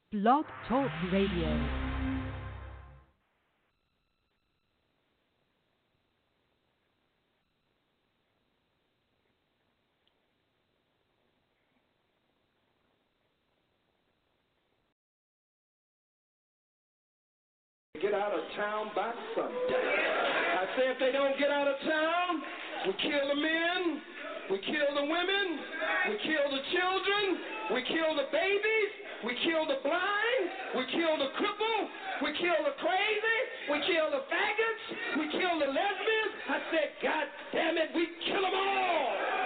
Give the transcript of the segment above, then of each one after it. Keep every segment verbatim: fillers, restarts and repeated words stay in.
Blog Talk Radio. Get out of town by sundown. I say if they don't get out of town, we kill the men, we kill the women, we kill the children, we kill the babies, we kill the blind, we kill the cripple, we kill the crazy, we kill the faggots, we kill the lesbians. I said, God damn it, we kill them all.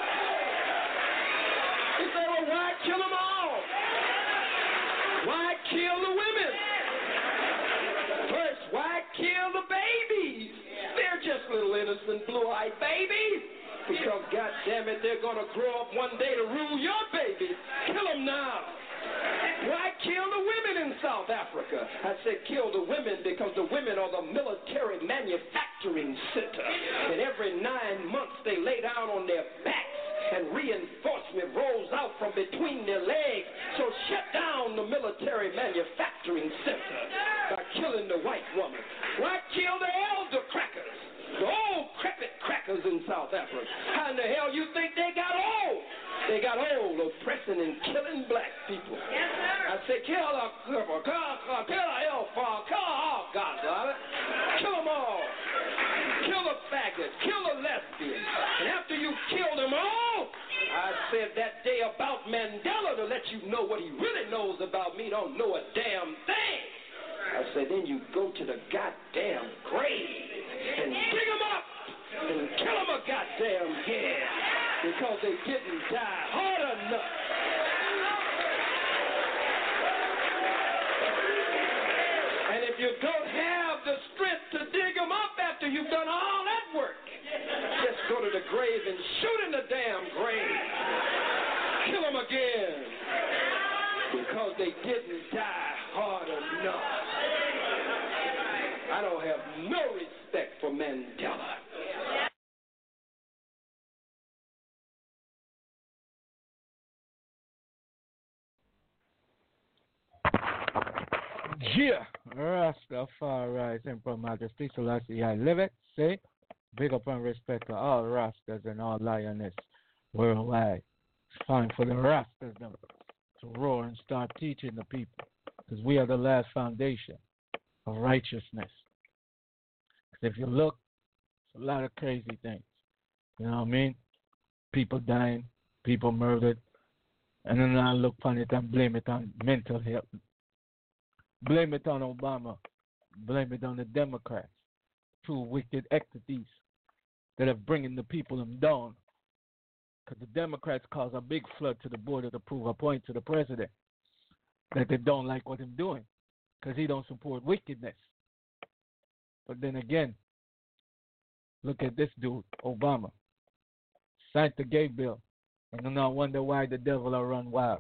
He said, well, why kill them all? Why kill the women? First, why kill the babies? They're just little innocent blue-eyed babies. Because, goddamn it, they're going to grow up one day to rule your babies. Kill them now. Why kill the women in South Africa? I said kill the women because the women are the military manufacturing center. And every nine months they lay down on their backs and reinforcement rolls out from between their legs. So shut down the military manufacturing center by killing the white woman. Why kill the elder crackers? The old crepit crackers in South Africa. How in the hell you think they got old? They got old oppressing and killing black people. Yes, sir. I said, kill the cripple, kill the kill the hellfire, kill the all gods, kill them all. Kill the faggots, kill the lesbians. And after you kill them all, I said that day about Mandela to let you know what he really knows about me, don't know a damn thing. I said, then you go to the goddamn grave and dig them up and kill them a goddamn head because they didn't die hard enough. And if you don't have the strength to dig them up after you've done all that work, just go to the grave and shoot in the damn grave. Kill them again because they didn't die hard enough. I don't have no respect for Mandela. Yeah, Rastafari, Emperor Majesty Selassie, I live it, say, big up and respect to all Rastas and all Lionists worldwide. It's time for the Rastas to roar and start teaching the people, because we are the last foundation of righteousness. Because if you look, it's a lot of crazy things, you know what I mean? People dying, people murdered, and then I look upon it and blame it on mental health. Blame it on Obama. Blame it on the Democrats. Two wicked entities that are bringing the people them down. Because the Democrats cause a big flood to the border to prove a point to the president that they don't like what he's doing because he don't support wickedness. But then again, look at this dude, Obama. Signed the gay bill. And then I wonder why the devil will run wild.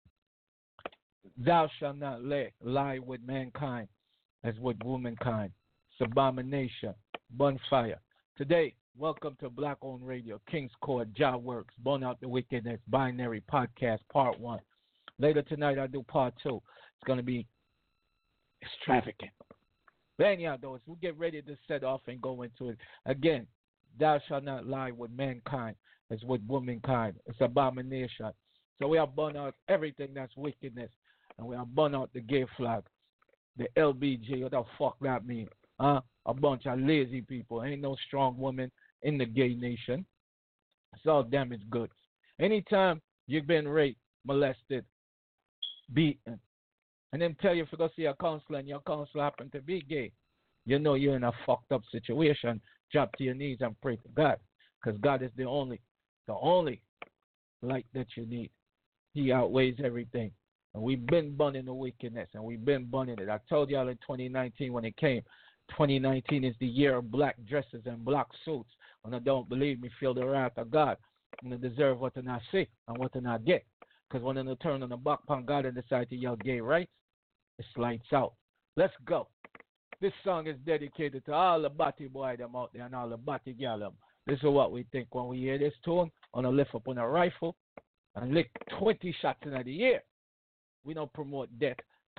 Thou shalt not lie, lie with mankind as with womankind. It's abomination. Bonfire. Today, welcome to Black Owned Radio, King's Court, Jah Works, Burn Out the Wickedness, Binary Podcast, Part one. Later tonight, I'll do Part two. It's going to be extravagant. But anyhow, though, as we get ready to set off and go into it, again, thou shalt not lie with mankind as with womankind. It's abomination. So we are burn out everything that's wickedness. And we are burn out the gay flag, the L B G, what the fuck that mean? Huh? A bunch of lazy people. Ain't no strong woman in the gay nation. It's all damaged goods. Anytime you've been raped, molested, beaten, and then tell you if you go see a counselor and your counselor happen to be gay, you know you're in a fucked up situation. Drop to your knees and pray to God. Because God is the only, the only light that you need. He outweighs everything. And we've been burning the wickedness, and we've been burning it. I told y'all in twenty nineteen when it came, twenty nineteen is the year of black dresses and black suits. When I don't believe me, feel the wrath of God. And I deserve what I not see and what I not get. Because when I turn on the back upon God and decide to yell gay rights, it's lights out. Let's go. This song is dedicated to all the batty boy them out there and all the batty gal them. This is what we think when we hear this tune on a lift up on a rifle and lick twenty shots in the air. We don't promote death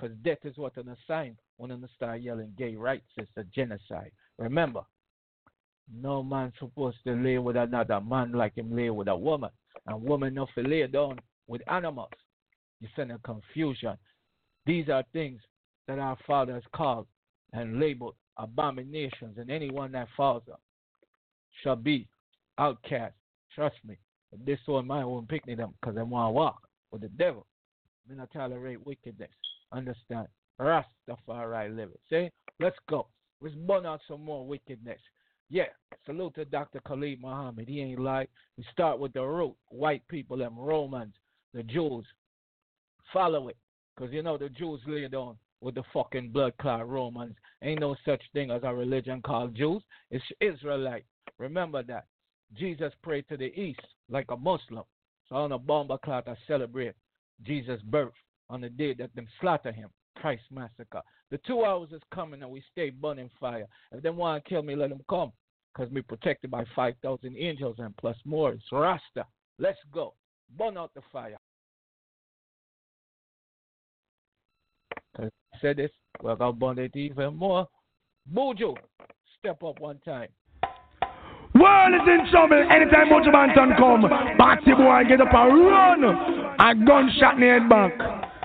Because death is what an assign when they start yelling gay rights. It's a genocide. Remember, no man supposed to lay with another man like him lay with a woman. And woman not to lay down with animals. You send a confusion. These are things that our fathers called and labeled abominations, and anyone that falls them shall be outcast. Trust me. This one might won't pick me them because I want to walk with the devil. I not tolerate wickedness. Understand? Rastafari live it. See? Let's go. Let's burn out some more wickedness. Yeah. Salute to Doctor Khalid Muhammad. He ain't like. We start with the root. White people, them Romans, the Jews. Follow it. Because you know the Jews lay down with the fucking blood clot Romans. Ain't no such thing as a religion called Jews. It's Israelite. Remember that. Jesus prayed to the east like a Muslim. So on a bomber clot I celebrate Jesus' birth on the day that them slaughter him. Christ massacre. The two hours is coming and we stay burning fire. If they want to kill me, let them come. Because we protected by five thousand angels and plus more. It's Rasta. Let's go. Burn out the fire. I said this, we're going to burn it even more. Buju, step up one time. World is in trouble anytime Buju Banton come. Batty boy get up and run. A gunshot in the head back.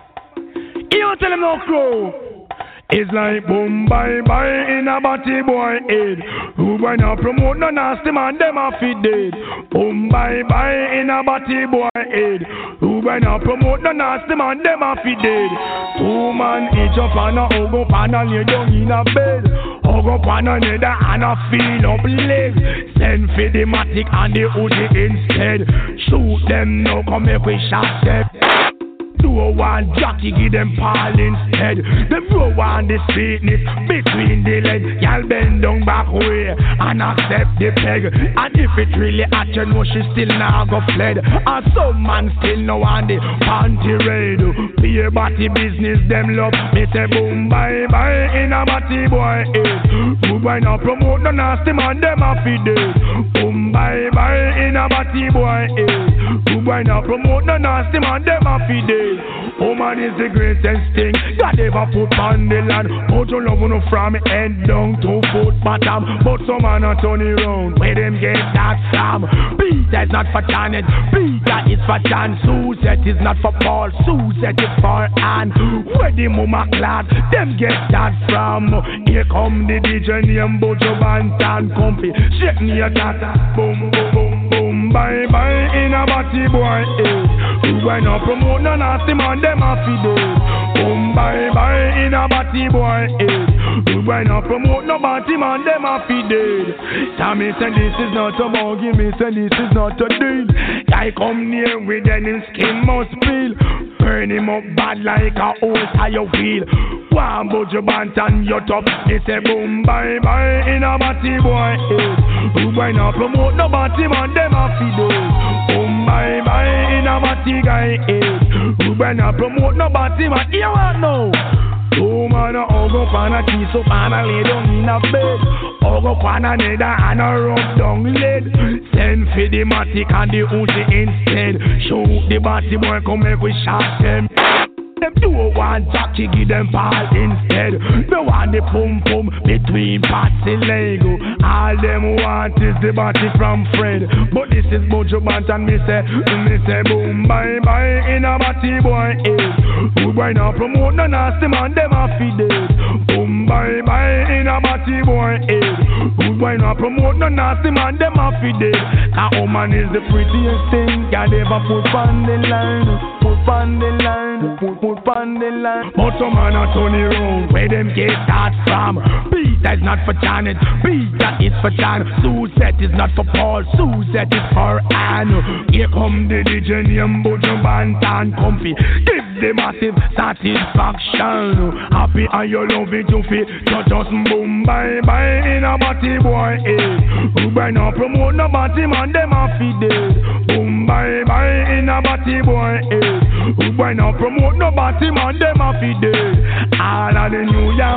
You don't tell him no crow. It's like boom bye bye in a batty boy head. Who boy now promote no nasty man, them a fit dead. Boom bye bye in a batty boy head. Who boy now promote no nasty man, them a fit dead. Two man each up and a hug up and a lay down in a bed. Hug up one another and a feel up legs. Send for the matic and the hoodie instead. Shoot them now, come make we shot them. Do a one jockey, give them pal instead. Them throw on the sweetness between the legs. Y'all bend down back way and accept the peg. And if it really at you know she still now go fled. And some man still know on the panty raid. Be a batty business, them love. Me say boom bye bye in a batty boy head. Who boy now promote no nasty man, them a feed it. Boom bye bye in a batty boy head. Who boy now promote no nasty man, them a feed it. Woman is the greatest thing God ever put on the land. Put your love on from head down to foot bottom. But some man a turn around. Where them get that from? Peter is not for Janet, Peter is for John. Suzette is not for Paul, Suzette is for Anne. Where the mama clad, them get that from? Here come the D J name Buju Banton Comfy. Shake me a tata, boom boom boom boom. Bye bye in a batty boy eh. When I promote no nasty man, them a feed it. Boom bye bye in a batty boy head. When I promote no batty man, them a feed it. Tommy said this is not a buggy, me said this is not a deal. I come near with then his skin must feel. Burn him up bad like a old tire wheel. One Buju Banton your top. He say boom bye bye in a batty boy head. When I promote no batty man, them a feed it. Boom bye bye in a batty guy head. When I promote no batty man, you want know. Two man a hug up and a kiss up and a lay down in a bed. Hug up one another and a rub down lead. Send for the matic and the Uzi instead. Shoot the batty boy, come make we shot them. Them do one jockey, give them ball instead. They want the pum pum between Patsy Lego. All them want is the body from Fred. But this is Buju Banton, me say, me say boom bye bye in a batty boy head. Who boy now promote no nasty man, them a feed it. Boom bye bye in a batty boy head. Who boy now promote no nasty man, them a feed it. A woman is the prettiest thing God ever put on the line. Put on the line. Put put on the line. But some man a turn around. Where them get that from? Peter is not for Janet, Peter is for John. Suzette is not for Paul, Suzette is for Anne. Here come the D J name Buju Banton Comfy. Give the massive satisfaction. Happy and you love it, you feel. So just boom bye bye in a batty boy head. Who boy now promote no batty man, them a feed it. Boom bye bye in a batty boy head. Who boy now promote no batty man, them a feed it. All of the New York crew,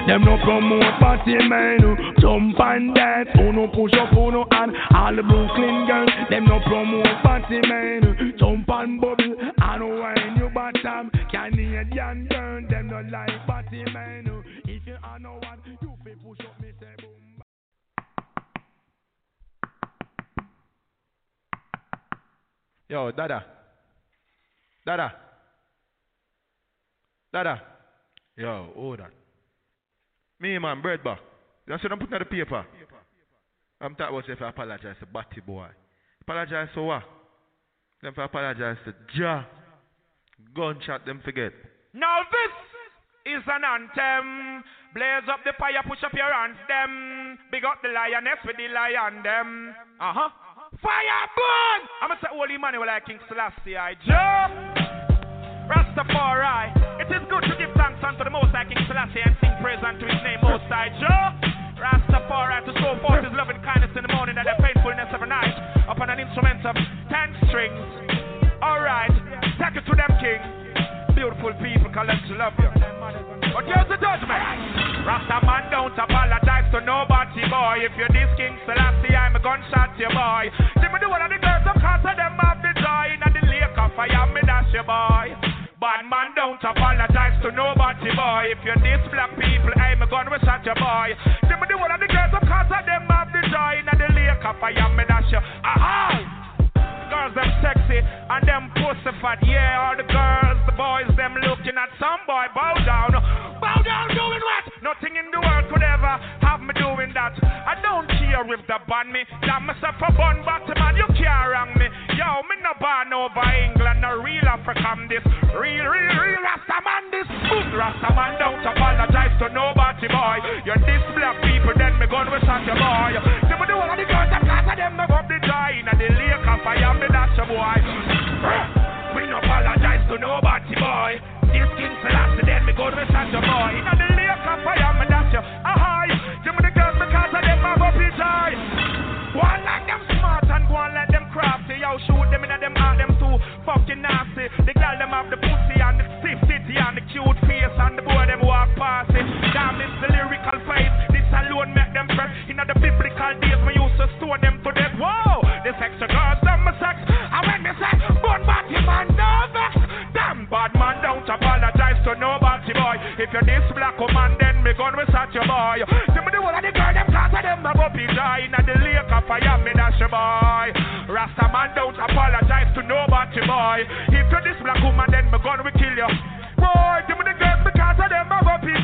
Them no promote party man. Jump and dance, who no push up, who no hand. All the Brooklyn girls, them no promote party man. Jump and bubble, and wine your bottom. Canadian girl, them no like party man. If you are no one, you fi push up me say boom. Yo, Dada. Dada. Dada. Yo, hold on. Me, man, bread bar. You see them putting on the paper? I'm talking about if I apologize to Batty boy. Apologize to what? Them for apologize to Ja. Gunshot them forget. Now this is an anthem. Blaze up the fire, push up your hands, them. Big up the lioness with the lion, them. Uh-huh. Fire burn! I'ma say holy man will like King Selassie, I Ja. Rastafari. It is good to give thanks unto the Most High King Selassie and sing praise unto his name, Most High Ja. Rastafari to show forth his loving kindness in the morning and the faithfulness of the night upon an instrument of ten strings. Alright, take it to them, King. Beautiful people, collect to love you. But here's the judgment. Rasta man don't apologize to nobody, boy. If you're this King Selassie, I'm a gunshot you, boy. See me do one of the girls, some cause of them have the joy. In the lake of fire, me dash you, boy. Bad man don't apologize to nobody, boy. If you're this black people, I'm a gun, we shot you, boy. See me do one of the girls, some cause of them have the joy. In the lake of fire, me dash you. Aha! Girls them sexy and them pussified. Yeah, all the girls, the boys, them looking at some boy. Bow down, bow down, doing what? Nothing in the world could ever have me doing that. I don't care if they ban me. Damn myself a bun bottom man, you can't wrong me. Yo, me no born over England, no real African this. Real, real, real Rastaman this. Boom, Rastaman don't apologize to nobody, boy. You're this black people, then me gun with shot your boy. See me do all of the girls, I'm class of them, me up the joy. And the lake of fire, me that's your boy. We no apologize to nobody, boy. This King Selassie, then me gun with shot your boy. And the lake of fire, me that's your. Ahoy, give me the girls because of them, I'm up the joy. Go on like them smart and go on like them crafty. Yo, shoot them in them heart, them too fucking nasty. The girl them have the pussy and the stiff titty and the cute face and the boy them walk past it. Damn, it's the lyrical face. This alone make them fresh. In the biblical days, we used to store them to death. Whoa, this extra girls, them my sex. And when me say, burn body man, no vex. Damn, bad man, don't apologize to nobody, boy. If you're this black woman, then me gun with such a boy. See me the one of the girl, them cause of them have up in die. In the lake of fire, me dash a boy. Rasta man, don't apologize to nobody, boy. If you're this black woman, then me gun will kill you. Boy, give me the girls because of them have up in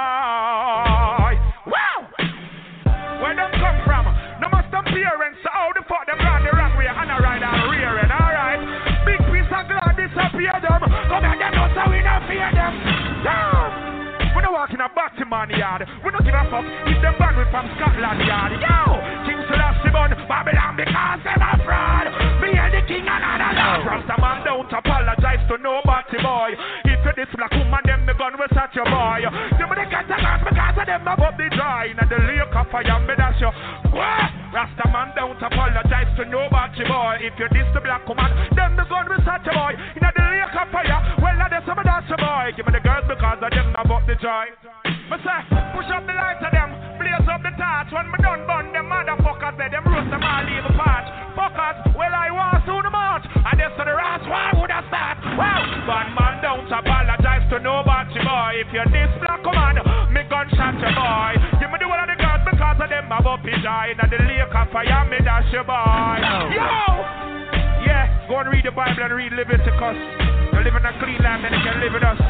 die. Wow! Where them come from? No must them parents, so how the fuck them run the wrong way and a ride and rearing, alright? Big piece of glass disappear them. Come here, them know so we don't fear them. Yeah! We don't walk in a Batman yard. We don't give a fuck if them ban we from Scotland yard. Yo! King Selassie bun Babylon because them a fraud. Me and the king and another. Rasta man don't apologize to nobody, boy. If you're this black woman, them the gun will shot your boy. Give me the cat and because of them above the dry. And the lake of fire, me dash you. What? Rasta man don't apologize to nobody, boy. If you're this the black woman, them the gun will shot your boy. In the lake of fire, well, I just some dash your boy. Give me the girls because of them above the joy. Me say, push up the light of them, blaze up the torch. When me done burn them motherfuckers, they them roast them all leave a patch. Fuckers, well I want soon march. And this to the rats, why would I start? Wow, bad man don't apologize to nobody, boy. If you're this black woman, me gunshot your boy. Give me the one of the girls because of them have up his eye. And the lake of fire, me dash your boy. Yo! Yeah, go and read the Bible and read Leviticus. You live in a clean land and you can live with us.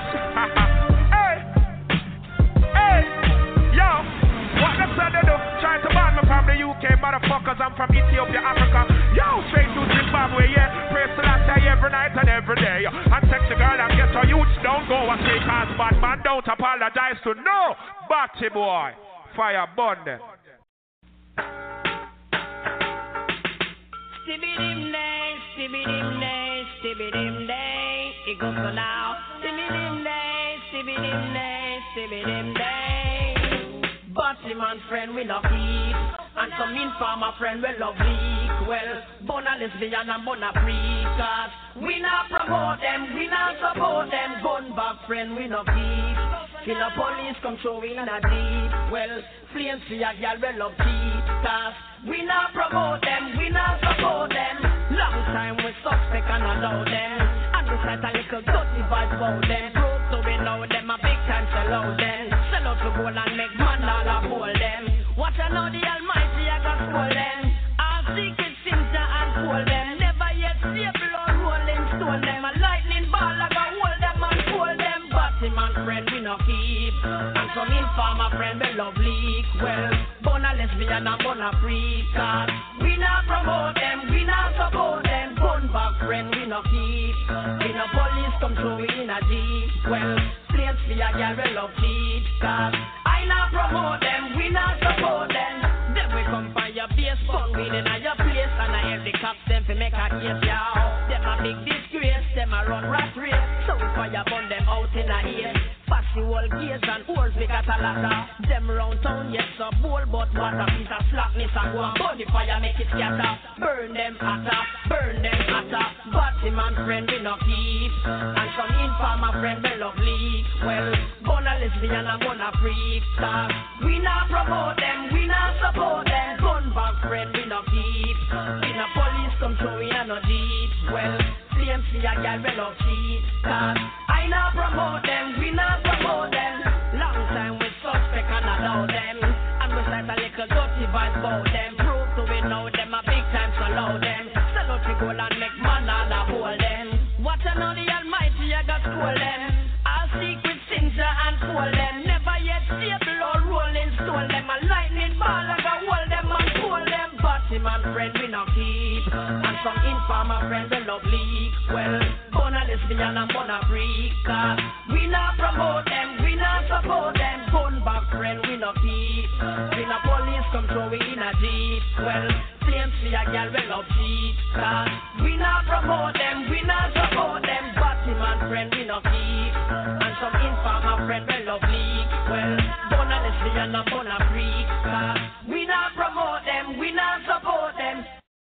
Hey, yo, what them said they do? Try to ban me from the U K, motherfuckers. I'm from Ethiopia, Africa. Yo, straight to Zimbabwe, yeah. Pray to that day every night and every day. And sexy girl and get your youths don't go astray. Cause bad man don't apologize to no batty boy. Fire burn them. Stibby-dim day, stibby-dim day, stibby-dim day. It goes so now. Stibby-dim day, stibby-dim day, stibby-dim day. Batty man friend we no keep. And And some informer friend we love leak. Well, bona lesbian and bona freakers. We not promote them, we not support them. Gun back friend, we not keep. Till the police come showing a deep. Well, flames for a girl we love cheaters. We not promote them, we not support them. Long time we suspect and allow them. And we start a little dirty vibes about them. Prove so we know them a big time sell out them. Sell out for gold and make man all a hold them. Watch I know the Almighty I got hold them. All secret sins and hold them. Never yet see blood rolling stone them. A lightning ball I got hold them and hold them. Batty man friend we no keep. And some informer friend we love leak. Well, bona lesbian and bona freakers. We not promote them, we not support them. Gun back friend we no keep. We no police come through in a jeep. Well, planes for a girl we love cheat. Cause I not promote them, we not support them. Then we come by your base, fun within a your place. And I hear the cops them fi make a case, y'all. Them a big disgrace, them a run rat race. So we fire burn them out in a ear. Passy wall gears and holes we got a lot of. Them round town, yes, a bowl, but what a piece of slackness a go and burn the fire, make it scatter. Burn them hotter, burn them hotter. Batty man friend we no keep. And some informer friend we love leak. Well, bona lesbian and bona freak. We not promote them, we not support them. Gun back friend we no keep. We no police come show we a no deep. Well, flames for a girl we love cheat. Cause I not promote them, we not promote them. Long time we suspect and allow them. And we start a little dirty vibes about them. Prove to we know them a big time so allow them. Sell out the gold and make man all a hold them. Watch I know the Almighty I got school them. All secret sins and fold them. Never yet see blood rolling stone them. A lightning ball I got hold them and pull them. Batty man friend we no keep. And some informer friend we love leak. Well, bona lesbian and bona freakers. We not promote them, we not support them. Gun back friend we no keep. We no police come through we in a jeep. Well, flames for a girl we love cheat. Cause we not promote them, we not support them. Batty man friend we no keep. And some informer friend we love leak. Well, bona lesbian and bona freakers. We not promote them, we not support them.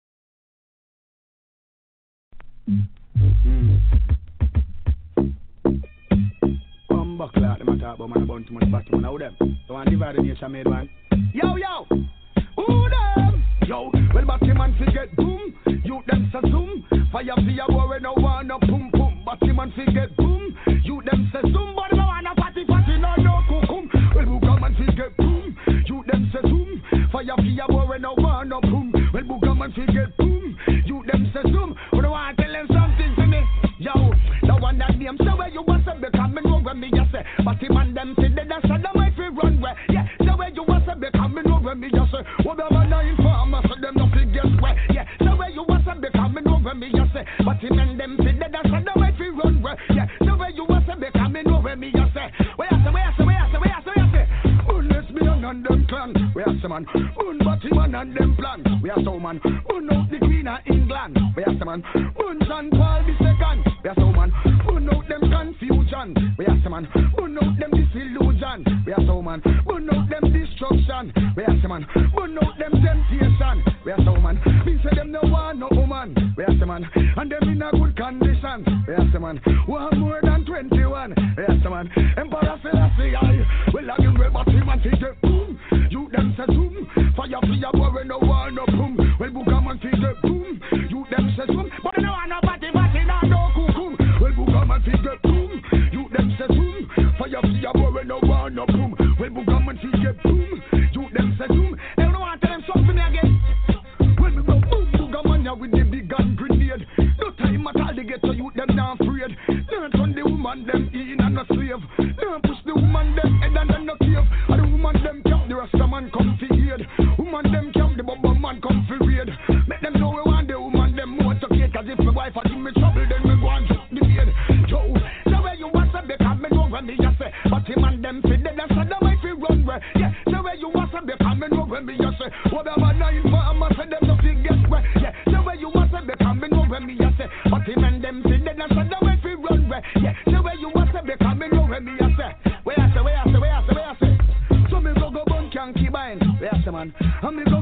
Come back, lad, them a talk about man a bunch of money, back to man, how them? So one divide the nation made man. Yo, yo! Who them? Yo, well, batty man forget boom. You them say zoom. Fire for your boy when no one no boom boom. Batty man forget boom. You them say zoom. But no one a party party no no kukum. Well, booga man forget boom. You them say zoom. Fire for your boy when no one no boom. Well, booga man forget boom. You them say zoom. But no one tell them something to me. Yo, the one that name say where you was say become wrong when me just say. Batty man them say they that's the way we run where. Yeah, say where you was say become wrong when me just say. What the man a informer so them no fit guess where. Yeah, say where you was say become wrong when me just say. Batty man them say they that's the way we run where. Yeah, say where you was say become wrong when me just say. Where I say, where I say, where I say, where I say, where I say. Bun lesbian and them clan. Where I say man. Bun batty man and them plan. Where I say man. Bun out the Queen of England. Where I say man. Bun John Paul the second. Where I say man. Bun out them confusion. Where I say man. Bun out them disillusion. Where I say man. Bun out them destruction. Where I say man. Bun out them temptation. Where I say man. Me say them no want no woman. Where I say man. And them in a good condition. Where I say man. One more than twenty-one. Where I say man. Emperor Selassie I. Well I give me batty man fi get boom. You them say zoom. Fire for your boy when no want no boom. Well booga man fi get boom. You them say zoom. But no want no batty batty no no kukum. Well booga man fi get boom. You them say zoom. Fire for your boy when no want no boom. Well booga man fi get boom. You them say zoom. They don't want to tell them something again. When we go boom booga man ya with the big gun grenade. No time at all they get to you them not afraid. Don't turn the woman them in and a slave. Don't push the woman them head and then no cave. And the woman them camp the rest of man come fi aid. Woman them camp the bubble man come fi raid. Make them know we want the woman them motorcade. Cause if my wife a give me trouble then me go and shoot the maid. Joe, so where you want to become me know when me just say. But him and them fi dead and so the way fi run where. Yeah, so where you want to become me know when me just say. What am I nine for a man say them no fi get where. Yeah, so where you want to become me know when me just say. But him and them fi dead and so the way fi run where. Yeah, so where you want to become me know when me just say. Where I say, where I say, where I say, where I say. So me go go bun can't keep buying. Where I say man. And me go go bun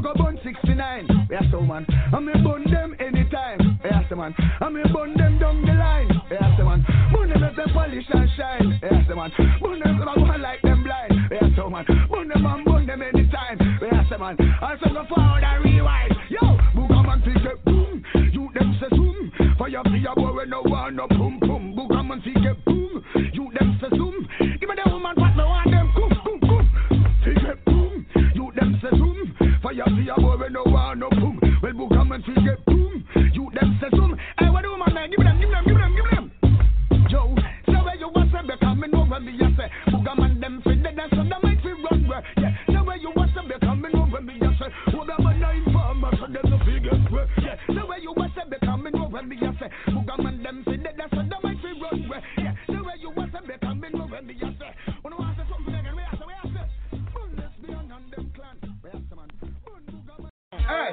sixty-nine. Yes, so man. I'm a bun them anytime. Yes, man. I'm a bun them down the line. Yes, man. Bun them as they polish and shine. Yes, man. Bun them as I like them blind. Yes, so man. Bun them and bun them anytime. Yes, man. Also go forward and rewind. Yo, Booga man take it boom. You them say zoom. Fire for your boy no one no boom boom. Booga man take it boom. You them say zoom. Give me the woman what me want them. Boom boom boom. Take it boom. You them say zoom. Fire for your boy no one no boom. Well Booga man take it boom. You them say zoom. Hey, what do man? Give me them. Give me them. Give me them. Give me them. Joe, so where you was say becoming over me? I say Booga man them fit dead and so that might be wrong. Yeah. So where you was say becoming over me? I say Booga man nine farmer so them no figure. Yeah. So where you was say becoming over me? I say Booga man them fit dead and so that might be wrong. Yeah. So where you was say becoming over me? I say when I want to say something again, where I say where I say Bun lesbian and them clan. Where I say man Bun Booga man. Hey.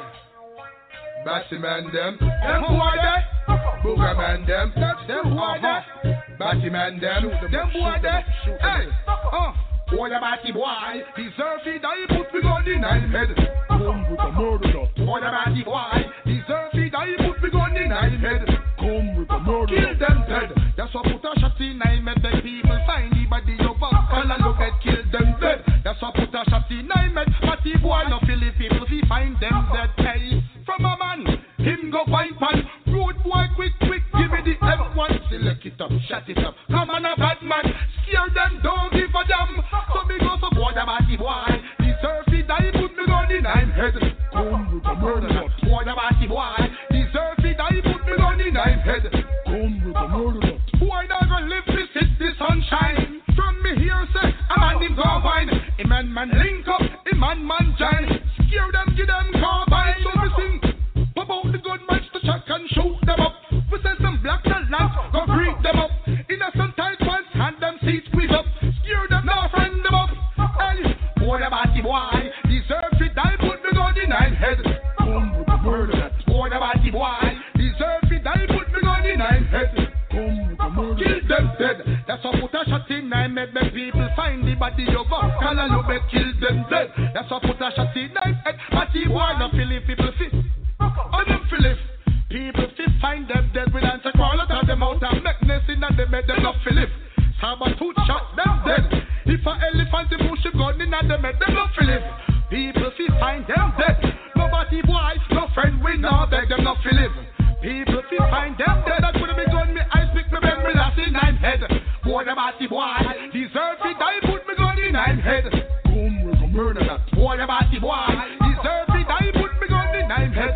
Batty man them, them who are there? Booga man them, them who are there? Batty man them, them who are there? Hey, uh, what a batty boy? Deserve it, I put me gun in nine head. Come with a murder. What a batty boy? Deserve it, I put me gun in nine head. Come with a murder. Kill them dead. That's what put a shot in nine head. The people find the body of a and look at kill them dead. That's what put a shot in nine head. Batty boy, no Philly people, we find them dead. Hey. From a man, him go find pan. Road boy, quick, quick, give me the M one. Select it up, shut it up. Come on, a bad man, scare them, don't give a damn. So me go support a batty boy. Deserve it, I put me gun in nine head. Come with a murder. What a batty boy. Deserve it, I put me gun in nine head. Come with a murder. Boy, not gonna live to sit the sunshine. From me here, say, a man him go wine. A man man link up, a man man join. Scare them, give them carbine. So me sing about the gun match to check and shoot them up. We send some black talents, go greet them up. Innocent tight ones, hand them seats squeeze up. Scare them, now friend them up. Hey, what a batty boy. Deserve it, I put the gun in nine head. Come with the murder. What a batty boy. Deserve it, I put the gun in nine head. Come with the murder. Kill them dead. That's what put a shot in nine head. Make people find the body of a color you make kill them dead. That's what put a shot in nine head. Batty boy, no Philly people fit. On them Philip, people fit find them dead with answer call out of them out and make nothing and they make them not Philip. Sabatooth shot them dead. If an elephant in bush gun in and they make them not Philip. People fit find them dead. Nobody boy, no friend we now beg them not Philip. People fit find them dead. That's when me gun me I speak me bend me last in nine head. What about the boy? Deserve it, I put me gun in nine head. Come with a murder that. What about the boy? Deserve it, I put me gun in nine head.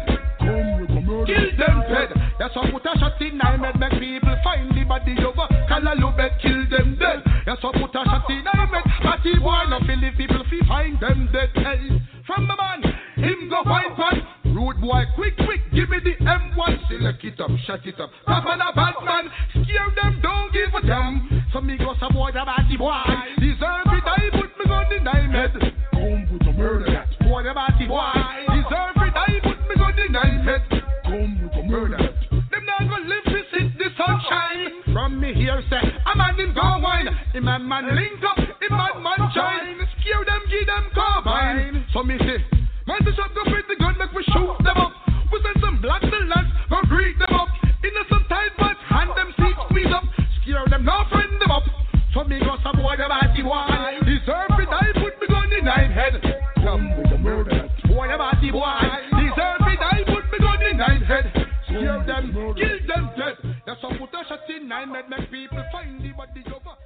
Kill them dead. That's why put a shot in nine head. Make people find the body over Kalalubet. Kill them dead. That's why put a shot in nine head. Batty boy no Philly people fi find them dead. Hey, from the man, him go find pan. Rude boy, quick, quick, give me the M one. Select it up, shut it up. Tap on a bad man, scare them, don't give a damn. So me go support a batty boy. Deserve it, I put me gun in nine head. Come with a murder. What a batty boy. Deserve it, I put me gun in nine head. Come with a murder. Them not gonna live to see the sunshine. From me here say, a man him go wine. A man man link up, a man man join. Scare them, give them carbine. So me say, man to shot go with the gun, make we shoot them up. We send some black to lads, go greet them up. Innocent tight ones, hand them seats squeeze up. Scare them, now friend them up. So me go some boy the batty boy. Deserve it, I put me gun in nine head. Come with a murder. Boy the batty boy. Deserve it, I put me gun in nine head. Scare them, kill them dead. That's why put a shot in nine head. Make people find the body over.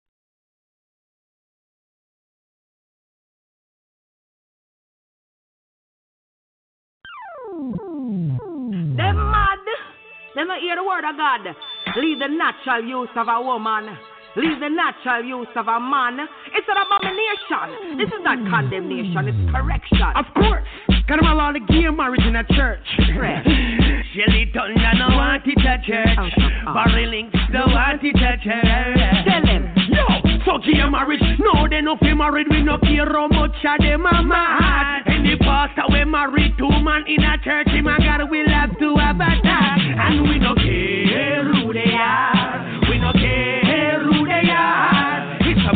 Them mad. Them not hear the word of God. Leave the natural use of a woman. Leave the natural use of a man. It's an abomination. This is not condemnation, it's correction. Of course. Got them all the gay marriage in a church. Shelly Thunder no want it at church. Oh, oh, oh. Barry Links no want it at church. Tell him. Yo, so gay marriage. No, they no feel married. We no care how much of them are mad. And the pastor we married two man in a church. Him and God will have to have a tag. And we no care who they are. We no care who they are. It's abomination.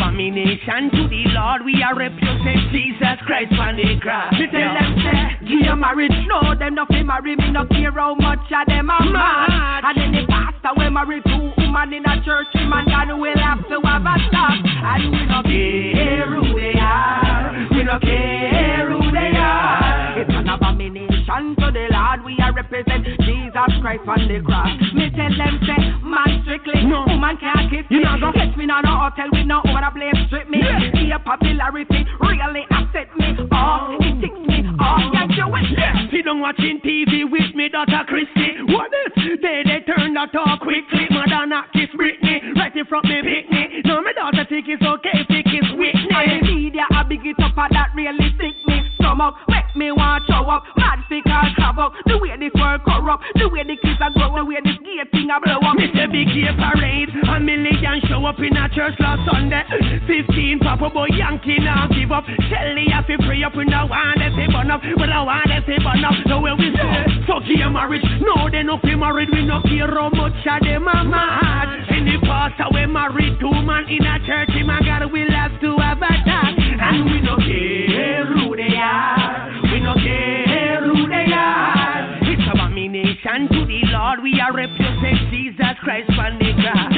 abomination to the Lord. We are represent Jesus Christ on the cross. Me tell them say, give marriage. No, them not fi marry me. No care how much of them are mad. And then the pastor we marry two woman in a church. Man, God will have to have a talk. And we no care who they are. We no care who they are. It's an abomination to the Lord. We are represent Jesus Christ on the cross. Me tell them say, man strictly, no woman can't kiss me. Catch me now no hotel with no over the place strip me. See a popularity really upset me. Oh, it ticks me. Oh, yeah, you with me. She don't watching T V with me, daughter Christy. What if they they turn that talk quickly? Madonna kiss Britney right in front me Britney. No, my daughter think it's okay if they kiss Whitney. And the media I big it up and that really sick me stomach. Make me want show up. Mad sick and havoc. The way this world corrupt. The way the kids are grow. The way this gay thing a blow up. Mister Big Gay Parade. A million show up in a church last Sunday. Fifteen Papa Boy Yankee now give up. Shelly have to pray up. We don't want them to burn up. We don't want them to burn up. So when we say, so gay marriage. No, they no feel married. We no care how much of them are mad. In the pastor we married two man in a church. My God will have to have a talk. And we no care who they are. We no care who they are. It's abomination to the Lord. We are represent Jesus Christ from the cross.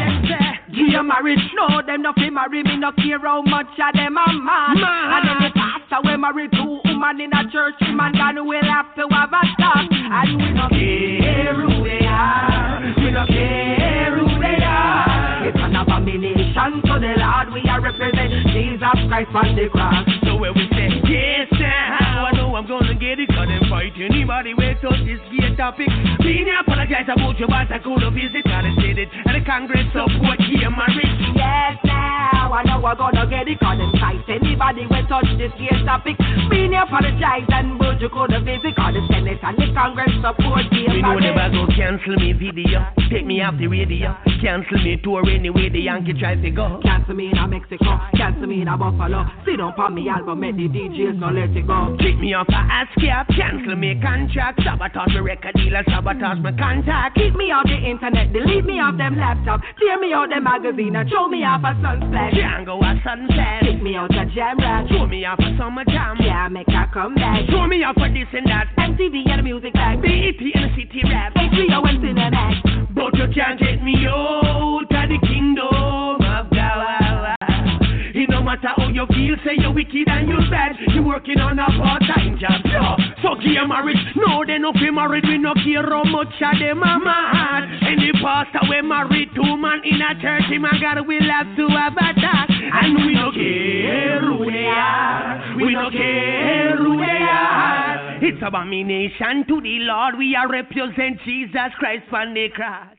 Give marriage, no, them no fi marry me. No care how much of them are mad. And then the pastor we marry two woman in a church. Man, God will have to have a talk. And we no care who they are. We no care who they are. It's an abomination to the Lord. We are represent Jesus Christ on the cross. So when we say yes now, I know I'm gonna get it. Cause them fight anybody we touch this gay topic. Being apologize about your boss, I could have visit. Gotta say it. And the Congress support gay marriage. Yes now, I know we're gonna get it. Cause them fight anybody we touch this gay topic. Being apologize and but you could have visit. Cause the Senate and the Congress support gay marriage. We know never go cancel me video. Take me off the radio. Cancel me tour anyway the Yankee tries to go. Cancel me in a Mexico. Cancel me in a Buffalo. Sit on for me album, make the D Js no let it go. Kick me off a ASCAP. Cancel me contract. Sabotage my record dealer. Sabotage my contact. Kick me off the internet. Delete me off them laptop. Tear me out the magazine and throw me off a sunsplash. Django a sunset. Kick me out a jam rack. Throw me off a summer jam. Yeah, make her come back. Throw me off for this and that. M T V and the music bag. B E T and the city rap. H B O and Cinemat. But you can't get me out of the kingdom of God. It no matter how you feel, say you're wicked and you're bad. You're working on a part-time job. Yeah. So gay marriage, no, they no feel married. We no care how much of them are mad. And the pastor we married two man in a church. My God will have to have a talk. And we no care who they are. We no care who they are. It's abomination to the Lord. We are represent Jesus Christ on the cross.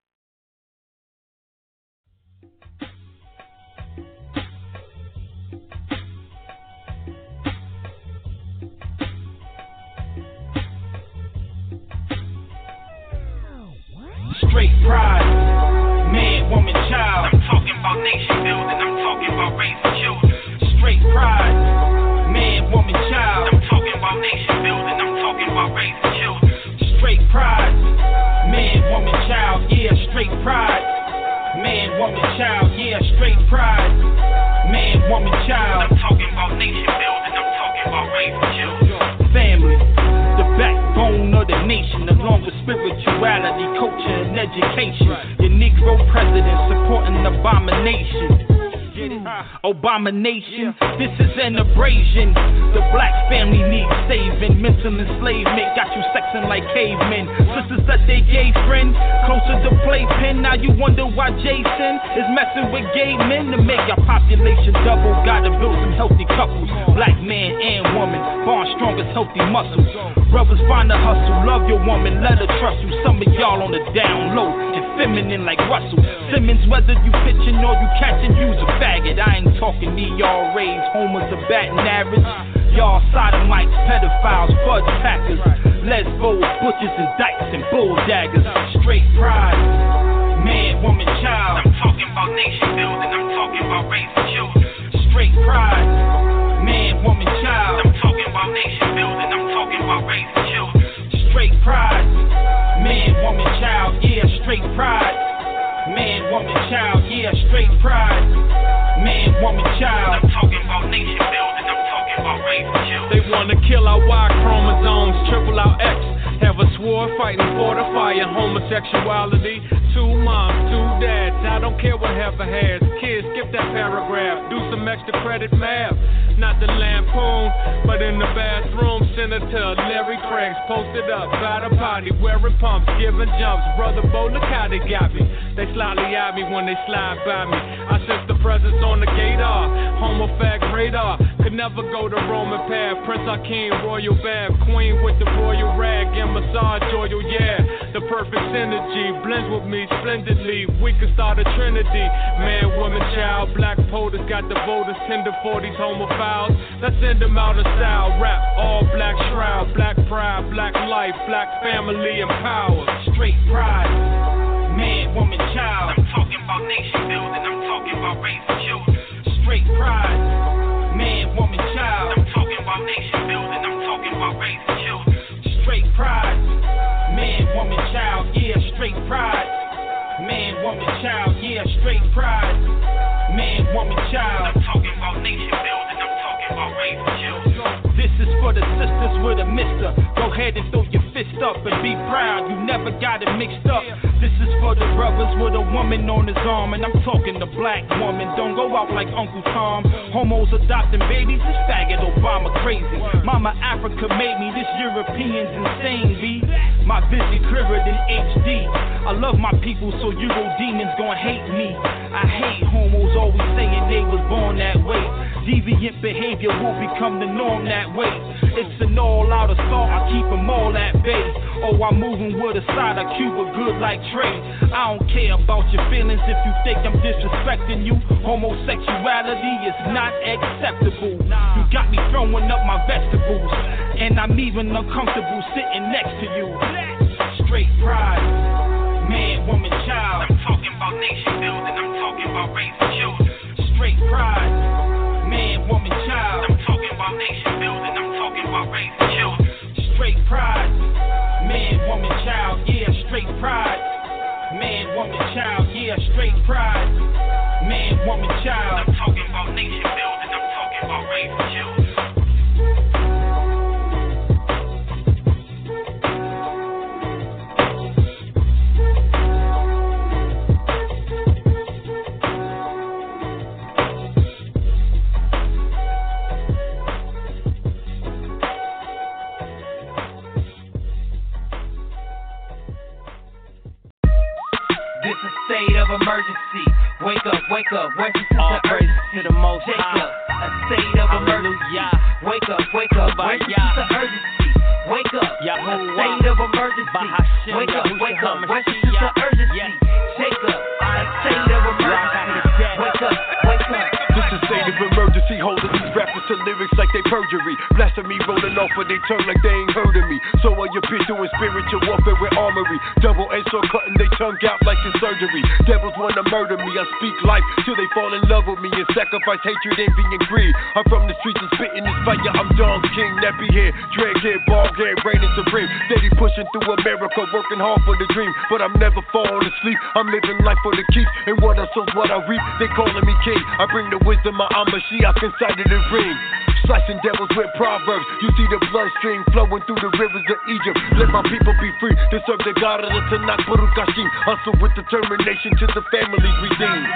Straight pride, man, woman, child. I'm talking about nation building, I'm talking about raising children. Straight pride, man, woman, child. I'm talking about nation building, I'm talking about raising children. Straight pride, man, woman, child, yeah, straight pride. Man, woman, child, yeah, straight pride. Man, woman, child. I'm talking about nation building, I'm talking about raising children. Family, the backbone of the nation, along with spirituality, culture, and education. Your Negro president supporting abomination. Abomination, this is an abrasion. The black family needs saving. Mental enslavement got you sexing like cavemen. Sisters that they gay friend, closer to playpen. Now you wonder why Jason is messing with gay men. To make our population double, gotta build some healthy couples. Black man and woman, born strong as healthy muscles. Brothers find a hustle, love your woman, let her trust you. Some of y'all on the down low, and feminine like Russell Simmons. Whether you pitching or you catching, you's a faggot. I ain't talking E R As, homers are batting average. Y'all sodomites, pedophiles, fudge packers, lesbos, butchers and dykes and bull daggers. Straight pride, man, woman, child. I'm talking about nation building, I'm talking about raising children. Straight pride, man, woman, child. I'm talking about nation building, I'm talking about raising children. Straight pride, man, woman, child, yeah, straight pride. Man, woman, child, yeah, straight pride. Man, woman, fighting for the fire. Homosexuality, two moms, two dads. I don't care what heifer has. Kids, skip that paragraph. Do some extra credit math. Not the lampoon, but in the bathroom, Senator Larry Craig's posted up by the potty, wearing pumps, giving jumps. Brother Bo, look how they got me. They slyly eye me when they slide by me. I sense the presence on the gator. Homofag radar. Could never go the Roman path. Prince Hakeem, royal bath. Queen with the royal rag and massage oil, yeah. The perfect synergy blends with me splendidly. We could start a trinity. Man, woman, child. Black POTUS got the voters. Tender forties, homophiles. Let's send them out of style. Rap, all black shroud. Black pride, black life. Black family and power. Straight pride. Man, woman, child. I'm talking about nation building. I'm talking about raising children. Straight pride. Man, woman, child. I'm talking about nation building. I'm talking about raising children. Straight pride. Man, woman, child. Yeah, straight pride. Man, woman, child. Yeah, straight pride. Man, woman, child. I'm talking about nation building. I'm talking about raising children. This is for the sisters with a mister. Go ahead and throw your fist up and be proud. You never got it mixed up. This is for the brothers with a woman on his arm. And I'm talking the black woman. Don't go out like Uncle Tom. Homos adopting babies. This faggot Obama crazy. Mama Africa made me. This European's insane, B. My vision clearer than H D. I love my people, so Euro demons gon' hate me. I hate homos always saying they was born that way. Deviant behavior will become the norm that way. It's an all-out assault, I keep them all at bay. Oh, I'm moving with a side of Cuba good like Trey. I don't care about your feelings if you think I'm disrespecting you. Homosexuality is not acceptable. You got me throwing up my vegetables, and I'm even uncomfortable sitting next to you. Straight pride, man, woman, child. I'm talking about nation building, I'm talking about raising children. Straight pride, man, woman, child. I'm talking about nation building, I'm talking about raising children. Straight pride, man, woman, child. Yeah, straight pride, man, woman, child. Yeah, straight pride, man, woman, child. I'm talking about nation building, I'm talking about raising children. State of emergency. Wake up, wake up. Where's the sense of urgency? To the most high. Jacob, a state of emergency. Wake up, wake up. Where's the sense of urgency? Wake up, a state of emergency. Wake up, wake up. Where's the sense of urgency? Jacob, a state of emergency. Wake up, wake up. This is state of emergency. Holding these rappers to lyrics like they perjury. Blasphemy rolling off of their tongue like they ain't heard of me. So are your bitch doing spiritual warfare with armory. Double edged sword cutting they tongue out like it's surgery. Devils wanna murder me. I speak life till they fall in love with me and sacrifice hatred, envy, and greed. I'm from the streets and spitting this fire. I'm Don's king, nappy hair, drag hair, bald hair, reigning supreme. Steady pushing through America, working hard for the dream. But I'm never falling asleep. I'm living life for the keeps. And what I sow, what I reap. They calling me king. I bring the wisdom of Amashiach inside of the ring. Slicing devils with proverbs. You see the bloodstream flowing through the rivers of Egypt. Let my people be free to serve the God of the Tanakh, Baruch Hashem. Hustle with determination till the families redeemed.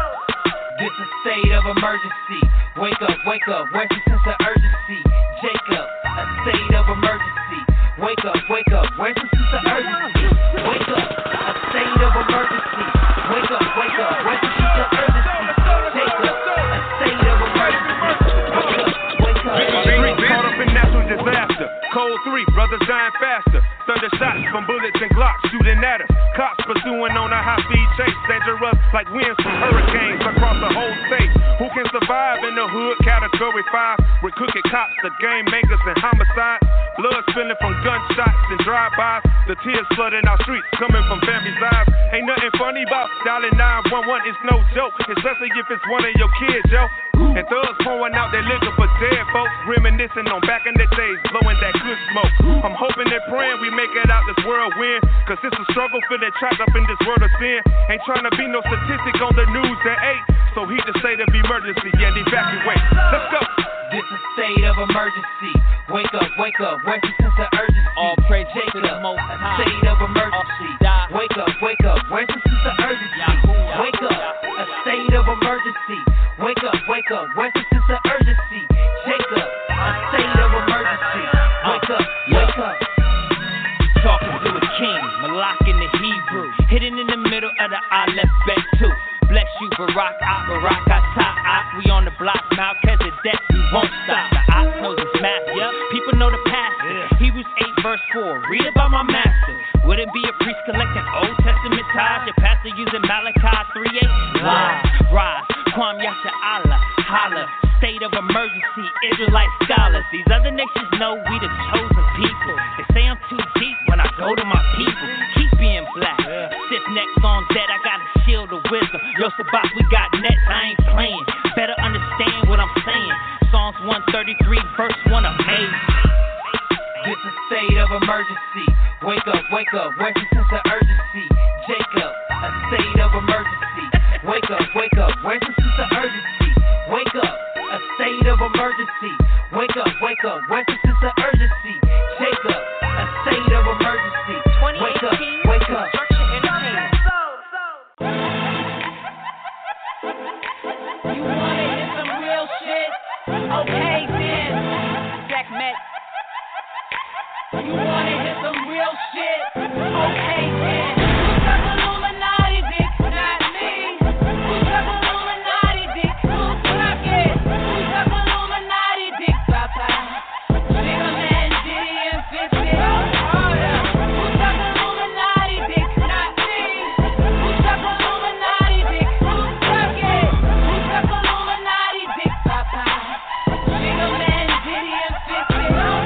This is state of emergency. Wake up, wake up. Where's the sense of urgency? Jacob, a state of emergency. Wake up, wake up. Where's the sense of urgency? Wake up, a state of emergency. Wake up, wake up. Where's the sense of urgency? Jacob, a state of emergency. Wake up, wake up. Caught up in natural disaster. Cold three, brothers dying faster. Thunder shots from bullets and Glocks shooting at us. Cops pursuing on a high-speed chase. Dangerous like winds from hurricanes across the whole state. Who can survive in the hood? Category five. With crooked cops, the game makers, and homicide. Blood spilling from gunshots and drive-bys. The tears flooding our streets, coming from families' lives. Ain't nothing funny about dialing nine one one. It's no joke, especially if it's one of your kids, yo. And thugs pouring out their liquor for dead folks. Reminiscing on back in the days, blowing that good smoke. I'm hoping and praying we make it out this whirlwind. Cause it's a struggle for the trapped up in this world of sin. Ain't trying to be no statistic on the news at eight. So heed the state of emergency and evacuate. Let's go. This is state of emergency. Wake up, wake up. Where's the sense sense of urgency? All praise Jacob, to the Most a High. state of emergency. Wake up, wake up, where's the sense of urgency? Wake up, a state of emergency. Wake up, wake up, where's the sense of urgency? Jacob, a state of emergency. Wake up, wake up. Talking to a king, Malak in the Hebrew, hidden in the middle of the Aleph Bet too. Bless you, Barak, ah, Barak, Atah, ah. We on the block, Melchizedek, we won't stop. The ox knows his math, yeah. People know the pastor. Yeah. Hebrews eight verse four, read about my master. Wouldn't be a priest collecting Old Testament tithes. Your pastor using Malachi three eight. Live, rise, Kwam Yasha Allah, holla. State of emergency, Israelite scholars. These other nations know we the chosen people. They say I'm too deep when I go to my people. Keep being black, yeah. Stiff necks on dead, I got a shield of wisdom. Yo, Sabak, we got nets, I ain't playing. Better understand what I'm saying. Psalms one thirty-three, verse one, amazing. This is state of emergency. Wake up, wake up, where's the sense of urgency? Jacob, a state of emergency. Wake up, wake up, where's the sense of urgency? Wake up, a state of emergency. Wake up, wake up, where's the sense of urgency? Jacob, a state of emergency. Wake up, wake up. You wanna hear some real shit? Okay then, Jack Met. You wanna hear some real shit? Okay then. Who's up Illuminati dick? Not me. Who's up Illuminati dick? Who's pocket? Who's up Illuminati dick? Papa. Jigga Man, Diddy and fifty. Who's up Illuminati dick? Not me. Who's up Illuminati dick? Who's pocket? Who's up Illuminati dick? Papa. Jigga Man, Diddy and fifty.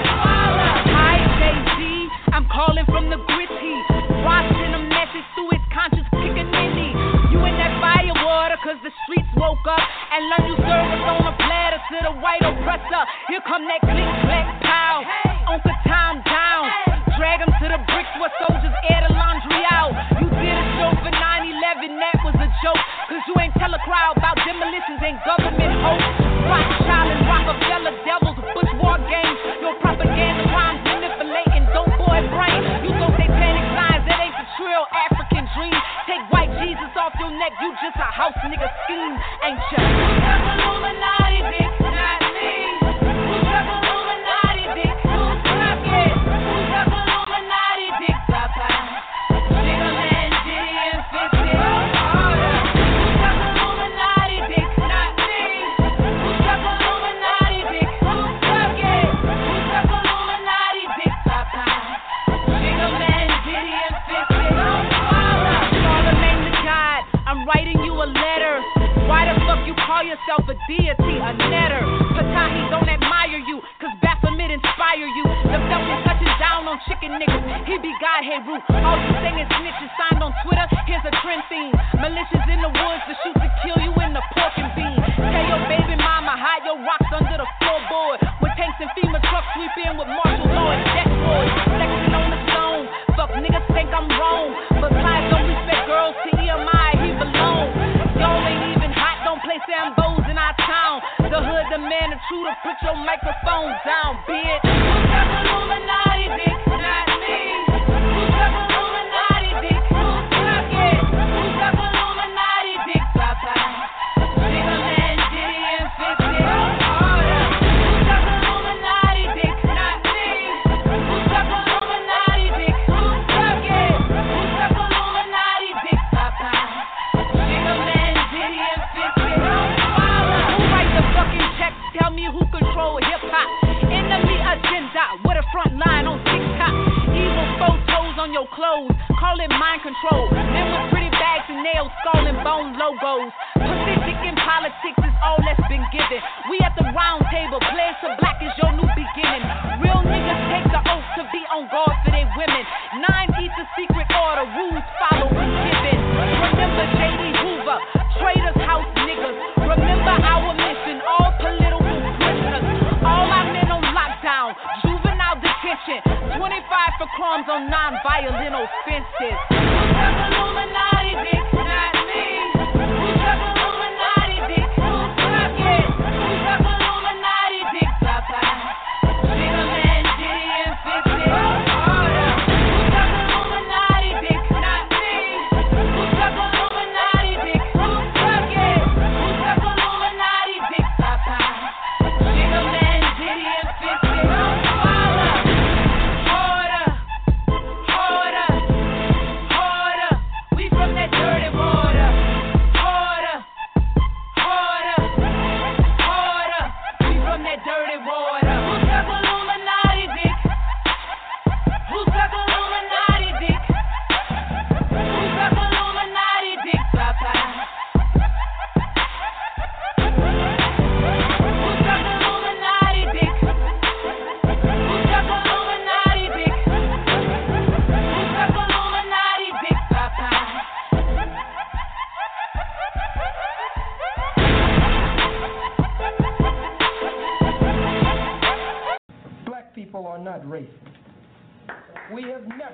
I'm calling from the gritty. Watching a message through its conscious pickaninny. You in that fire water, cause the streets woke up and learned you service on a platter to the white oppressor. Here come that click, clack, pow. Uncle Tom down. Drag him to the bricks where soldiers air the laundry out. You did a show for nine eleven, that was a joke. Cause you ain't tell a crowd about demolitions and government hope. Rothschild and Rockefeller devils, Bush war games. Your propaganda rhymes manipulating, don't boy brain. You throw satanic signs, that ain't the trill African dream. Take white Jesus off your neck, you just a house nigga scheme, ain't ya? Who's up Illuminati dick? Not me. Who's up Illuminati dick? Who's pocket? Who's up Illuminati dick? Papa. Jigga Man, Diddy and fifty. Who's up Illuminati dick? Not me. Who's up Illuminati dick? Who's pocket? Who's up Illuminati dick? Papa. Jigga Man, Diddy and fifty. Charlemagne the God, I'm writing you a letter. Why the fuck you call yourself a deity, a netter? Patahi don't admire you, cause Baphomet inspire you. The Falcon touching down on chicken niggas, he be God, hey Root. All you saying snitches signed on Twitter, here's a trend theme. Militias in the woods to shoot to kill you in the pork and bean. Tell your baby mama, hide your rocks under the floorboard. With tanks and FEMA trucks sweep in with martial law and jet boys. Flexing on the stone, fuck niggas think I'm wrong. But Clive don't respect girls to E M I, he belong. Y'all ain't even hot, don't play Sambos in our town. The hood, the man, the shooter, put your microphone down, bitch. Who's up Illuminati dick? Not me. Who's up Illuminati dick? Who's pocket? Who's up Illuminati dick? Papa. Jigga Man, Diddy and fifty. Who's up Illuminati dick? Not me. Who's up Illuminati dick? Who's pocket? Who's up Illuminati dick? Papa. Jigga Man, Diddy and fifty. Who write the fucking checks? Tell me who control hip hop. Enemy agenda with a front line on TikTok. Evil photos on your clothes, call it mind control. Men with pretty bags and nails, skull and bone logos. Pacific in politics is all that's been given. We at the round table, playing so black is your new beginning. Real niggas take the oath to be on guard for their women. Nine eat the secret order, rules follow when given. Remember J D Hoover, Traitors House niggas. Remember our mission, all political prisoners. All our men on lockdown, juvenile detention. twenty-five for crimes on non-violent offenses. Who's up Illuminati dick? Not me. Who's up Illuminati dick? Who's pocket? Who's up Illuminati dick? Papa. Jigga Man, Diddy and fifty. not racist. We have never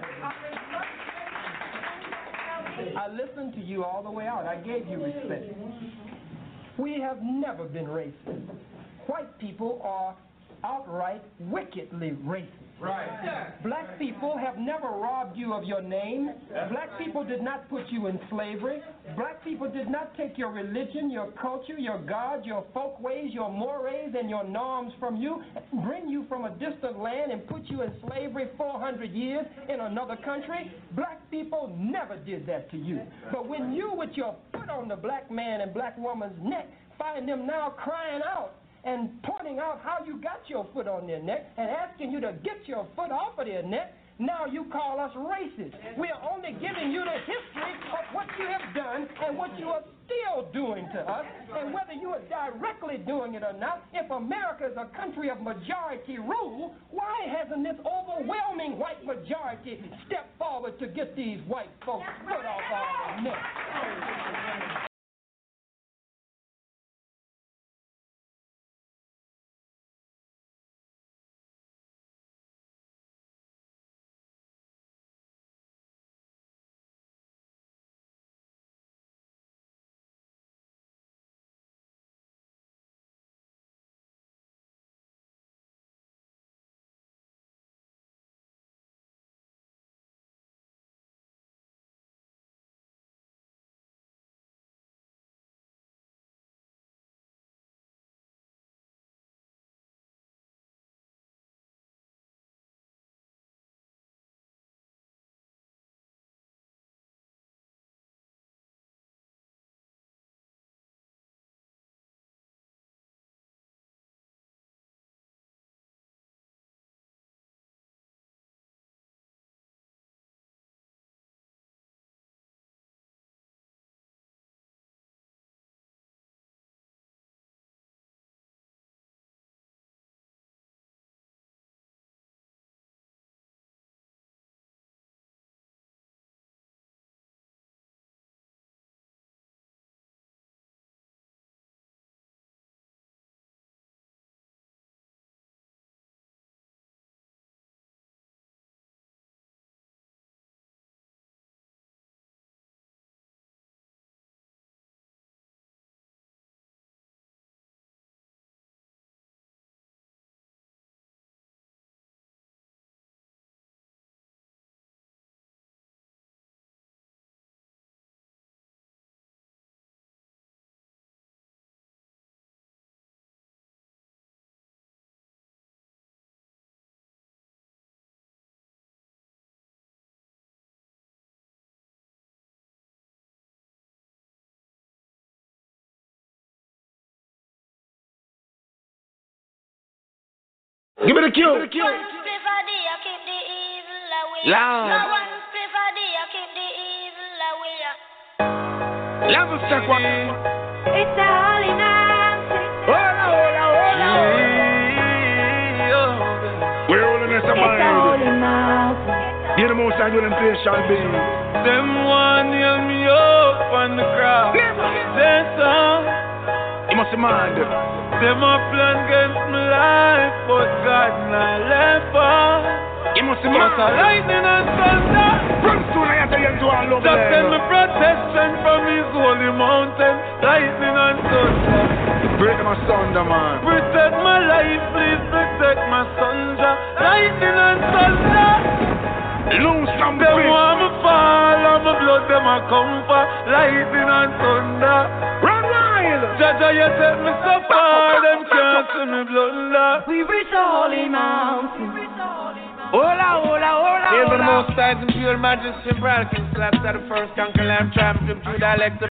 been. I listened to you all the way out. I gave you respect. We have never been racist. White people are outright wickedly racist. Right. Black people have never robbed you of your name. Black people did not put you in slavery. Black people did not take your religion, your culture, your God, your folkways, your mores, and your norms from you, bring you from a distant land and put you in slavery four hundred years in another country. Black people never did that to you. But when you, with your foot on the black man and black woman's neck, find them now crying out and pointing out how you got your foot on their neck and asking you to get your foot off of their neck, now you call us racist. We are only giving you the history of what you have done and what you are still doing to us, and whether you are directly doing it or not. If America is a country of majority rule, why hasn't this overwhelming white majority stepped forward to get these white folks' foot off our neck? Give me the cue. One spliff a day, I keep the evil away. Loud. No one spliff a day, I keep the evil away. Level check one. It's a holy night. Hola, hola, hola. We're holding this up. It's a holy night. You're the most I will and play shall be. Them one nail me up on the crowd. Say so. You must mind them. Them a plan against my life, but God not left us. You must mind them. But a lightning and thunder. From soon I have to get to our love. Just send me protection from his holy mountain. Lightning and thunder. Break them asunder, man. Protect my life, please protect my sons. Lightning and thunder. Loose some them want me fall, and my blood them a come for. Lightning and thunder. Run wild. Jaja, you set me so far, them can't see me blunder. We reach the holy mountain. Hola, hola, hola, Even hola. most times in pure majesty, Brown King slaps at the first conquer lamb, tramp him through dialect.